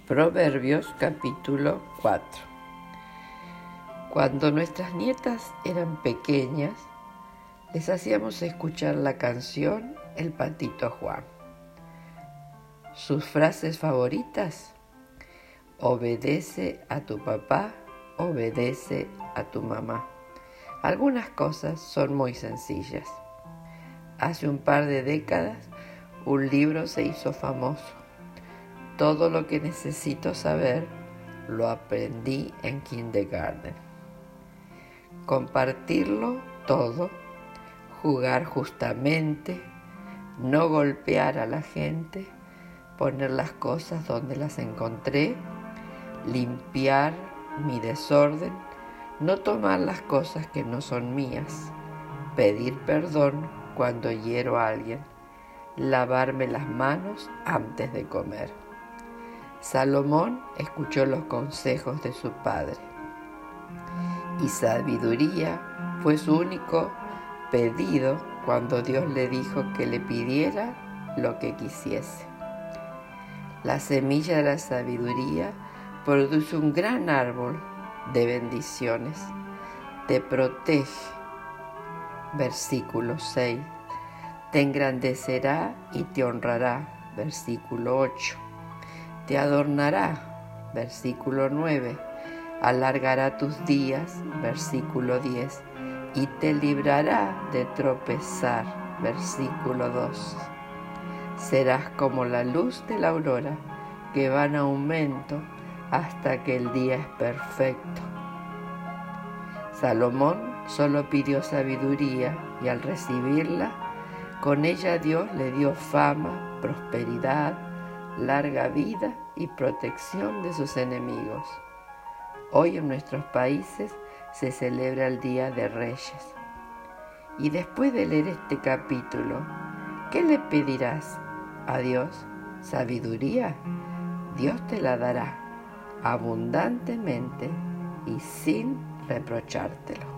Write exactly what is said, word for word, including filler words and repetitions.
Proverbios capítulo cuatro. Cuando nuestras nietas eran pequeñas, les hacíamos escuchar la canción El Patito Juan. Sus frases favoritas: obedece a tu papá, obedece a tu mamá. Algunas cosas son muy sencillas. Hace un par de décadas, un libro se hizo famoso. Todo lo que necesito saber lo aprendí en kindergarten. Compartirlo todo, jugar justamente, no golpear a la gente, poner las cosas donde las encontré, limpiar mi desorden, no tomar las cosas que no son mías, pedir perdón cuando hiero a alguien, lavarme las manos antes de comer. Salomón escuchó los consejos de su padre y sabiduría fue su único pedido cuando Dios le dijo que le pidiera lo que quisiese. La semilla de la sabiduría produce un gran árbol de bendiciones. Te protege. Versículo seis. Te engrandecerá y te honrará. Versículo ocho. Te adornará, versículo nueve, alargará tus días, versículo diez, y te librará de tropezar, versículo doce. Serás como la luz de la aurora, que va en aumento hasta que el día es perfecto. Salomón solo pidió sabiduría y al recibirla, con ella Dios le dio fama, prosperidad, larga vida y protección de sus enemigos. Hoy en nuestros países se celebra el Día de Reyes. Y después de leer este capítulo, ¿qué le pedirás a Dios? ¿Sabiduría? Dios te la dará abundantemente y sin reprochártelo.